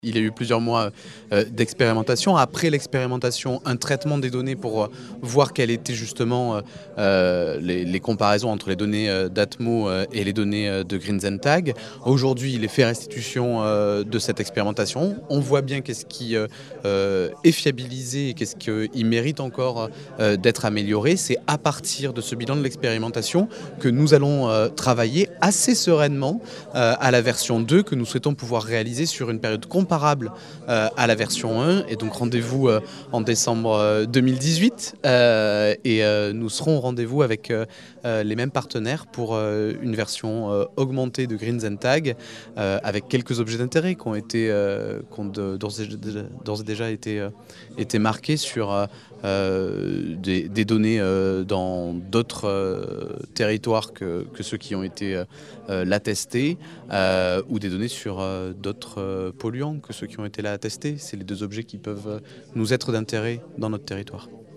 Il y a eu plusieurs mois d'expérimentation. Après l'expérimentation, un traitement des données pour voir quelles étaient justement les comparaisons entre les données d'Atmo et les données de Green-Tag. Aujourd'hui, il est fait restitution de cette expérimentation. On voit bien qu'est-ce qui est fiabilisé et qu'est-ce qui mérite encore d'être amélioré. C'est à partir de ce bilan de l'expérimentation que nous allons travailler assez sereinement à la version 2 que nous souhaitons pouvoir réaliser sur une période comparable à la version 1. Et donc rendez-vous en décembre 2018 et nous serons au rendez-vous avec les mêmes partenaires pour une version augmentée de Green-Tag avec quelques objets d'intérêt qui ont d'ores et déjà été marqués sur des données dans d'autres territoires que ceux qui ont été là testés ou des données sur d'autres polluants que ceux qui ont été là attestés. C'est les deux objets qui peuvent nous être d'intérêt dans notre territoire.